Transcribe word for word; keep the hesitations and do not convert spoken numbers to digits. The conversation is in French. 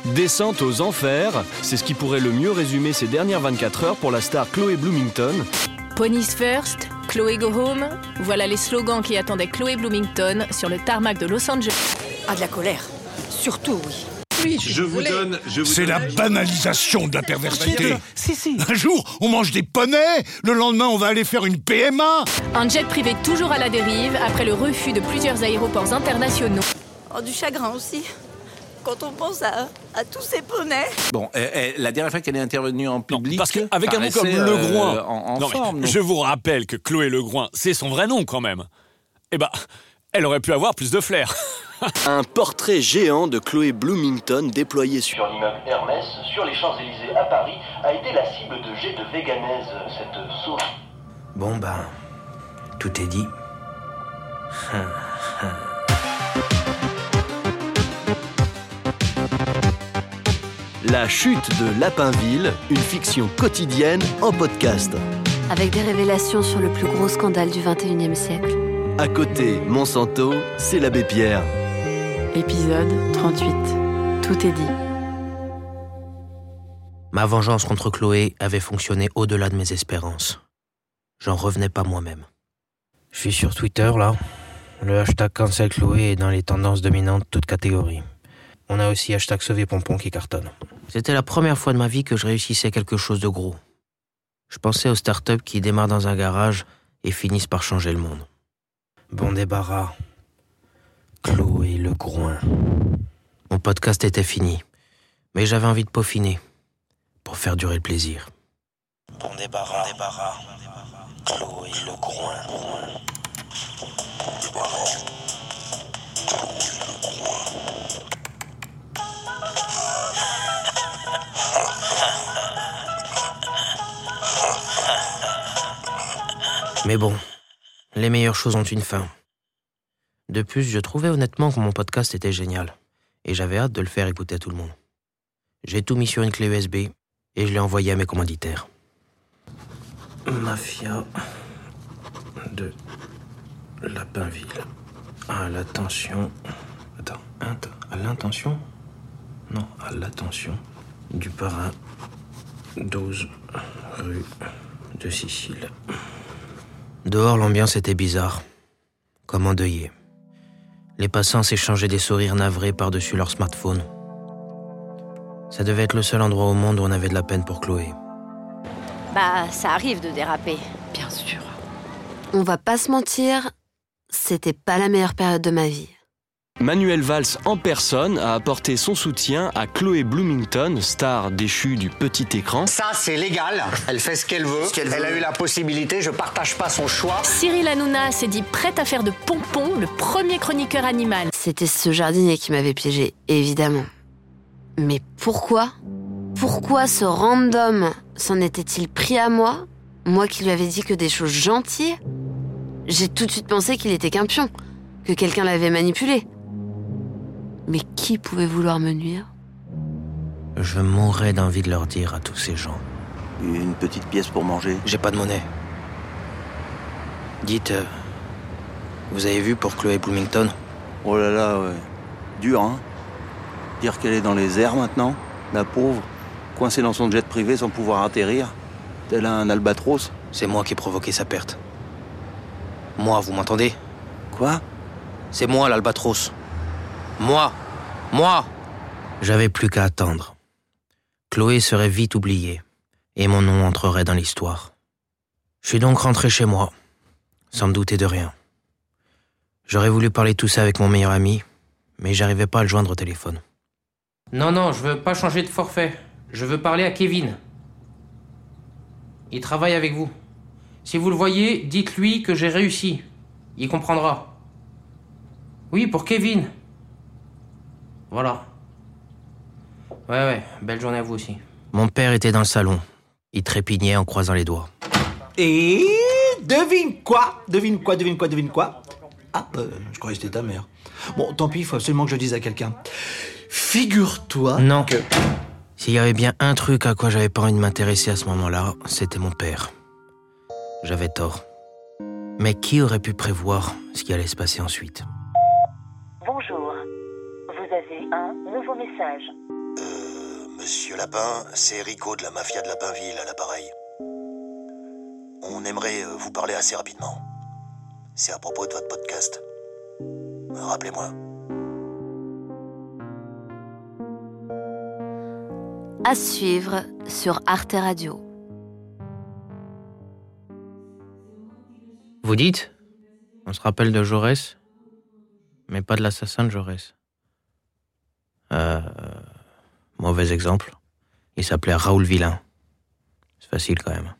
Descente aux enfers, c'est ce qui pourrait le mieux résumer ces dernières vingt-quatre heures pour la star Chloé Bloomington. Ponies first, Chloé go home. Voilà les slogans qui attendaient Chloé Bloomington sur le tarmac de Los Angeles. Ah, de la colère. Surtout, oui. Oui, si je vous, vous donne... Je vous C'est donne... la banalisation de la perversité. Si, si. Un jour, on mange des poneys, le lendemain, on va aller faire une P M A. Un jet privé toujours à la dérive après le refus de plusieurs aéroports internationaux. Oh, du chagrin aussi. Quand on pense à, à tous ces poneys. Bon, euh, euh, la dernière fois qu'elle est intervenue en public... Non, parce qu'avec un nom comme euh, Legroin... En, en non, forme, non. Je vous rappelle que Chloé Legroin, c'est son vrai nom quand même. Eh ben, elle aurait pu avoir plus de flair. Un portrait géant de Chloé Bloomington déployé sur... Sur l'immeuble Hermès, sur les Champs-Élysées à Paris, a été la cible de jets de véganaise, cette sauce. Bon ben, tout est dit. La chute de Lapinville, une fiction quotidienne en podcast. Avec des révélations sur le plus gros scandale du vingt et unième siècle. À côté, Monsanto, c'est l'abbé Pierre. Épisode trente-huit. Tout est dit. Ma vengeance contre Chloé avait fonctionné au-delà de mes espérances. J'en revenais pas moi-même. Je suis sur Twitter, là. Le hashtag Cancel Chloé est dans les tendances dominantes toutes catégories. On a aussi hashtag Sauver Pompon qui cartonne. C'était la première fois de ma vie que je réussissais quelque chose de gros. Je pensais aux startups qui démarrent dans un garage et finissent par changer le monde. Bon débarras. Chloé Legroin. Mon podcast était fini, mais j'avais envie de peaufiner pour faire durer le plaisir. Bon débarras, débarras. Chloé Legroin. Mais bon, les meilleures choses ont une fin. De plus, je trouvais honnêtement que mon podcast était génial, et j'avais hâte de le faire écouter à tout le monde. J'ai tout mis sur une clé U S B, et je l'ai envoyé à mes commanditaires. Mafia de Lapinville. À l'attention... Attends, attends, à l'intention Non, à l'attention du parrain douze rue de Sicile. Dehors, l'ambiance était bizarre, comme endeuillée. Les passants s'échangeaient des sourires navrés par-dessus leur smartphone. Ça devait être le seul endroit au monde où on avait de la peine pour Chloé. Bah, ça arrive de déraper. Bien sûr. On va pas se mentir, c'était pas la meilleure période de ma vie. Manuel Valls en personne a apporté son soutien à Chloé Bloomington, star déchue du petit écran. Ça, c'est légal. Elle fait ce qu'elle veut. Ce qu'elle Elle veut. a eu la possibilité. Je partage pas son choix. Cyril Hanouna s'est dit prête à faire de Pompon le premier chroniqueur animal. C'était ce jardinier qui m'avait piégé, évidemment. Mais pourquoi ? Pourquoi ce random s'en était-il pris à moi ? Moi qui lui avais dit que des choses gentilles ? J'ai tout de suite pensé qu'il était qu'un pion, que quelqu'un l'avait manipulé. Mais qui pouvait vouloir me nuire ? Je mourrais d'envie de leur dire à tous ces gens. Une petite pièce pour manger. J'ai pas de monnaie. Dites, euh, vous avez vu pour Chloé Bloomington ? Oh là là, ouais. Dur, hein ? Dire qu'elle est dans les airs maintenant, la pauvre, coincée dans son jet privé sans pouvoir atterrir, tel un albatros. C'est moi qui ai provoqué sa perte. Moi, vous m'entendez ? Quoi ? C'est moi l'albatros. Moi Moi J'avais plus qu'à attendre. Chloé serait vite oubliée, et mon nom entrerait dans l'histoire. Je suis donc rentré chez moi, sans me douter de rien. J'aurais voulu parler de tout ça avec mon meilleur ami, mais j'arrivais pas à le joindre au téléphone. Non, non, je veux pas changer de forfait. Je veux parler à Kevin. Il travaille avec vous. Si vous le voyez, dites-lui que j'ai réussi. Il comprendra. Oui, pour Kevin. Voilà. Ouais, ouais, belle journée à vous aussi. Mon père était dans le salon. Il trépignait en croisant les doigts. Et devine quoi Devine quoi, devine quoi, devine quoi Ah, euh, je croyais que c'était ta mère. Bon, tant pis, il faut absolument que je le dise à quelqu'un. Figure-toi non. que... S'il y avait bien un truc à quoi j'avais pas envie de m'intéresser à ce moment-là, c'était mon père. J'avais tort. Mais qui aurait pu prévoir ce qui allait se passer ensuite ? Bonjour. Vous avez un nouveau message. Monsieur Lapin, c'est Rico de la mafia de Lapinville à l'appareil. On aimerait vous parler assez rapidement. C'est à propos de votre podcast. Rappelez-moi. À suivre sur Arte Radio. Vous dites ? On se rappelle de Jaurès ? Mais pas de l'assassin de Jaurès. Euh... Mauvais exemple. Il s'appelait Raoul Villain. C'est facile quand même.